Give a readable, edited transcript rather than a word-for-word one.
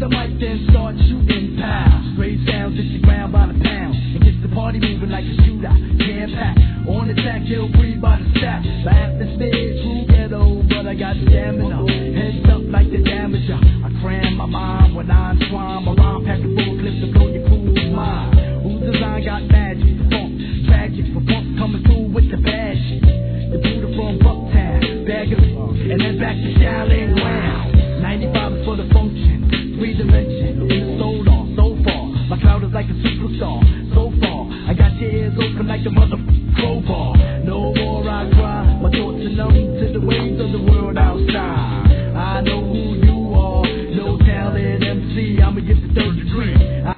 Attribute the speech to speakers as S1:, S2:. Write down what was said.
S1: the mic, then start shooting pow. Straight sounds hit the ground by the pound. And gets the party moving like a shootout. Jam pack, on attack, kill free by the stack. Laugh and stage, true ghetto, but I got stamina. Heads up like the damager. I cram my mind when I entwine. My rhyme pack a full clip to blow your crew's mind. Who's design got magic for funk, tragic for funk coming through with the passion. The Buddha from Bucktown, Baggers, and then back to Shaolin Ground. 95 is for the function, 3 dimension, in the soul off, so far. My cloud is like a superstar, so far. I got your ears open like a crowbar. No more I cry, my thoughts are numb to the waves of the world outside. I know who's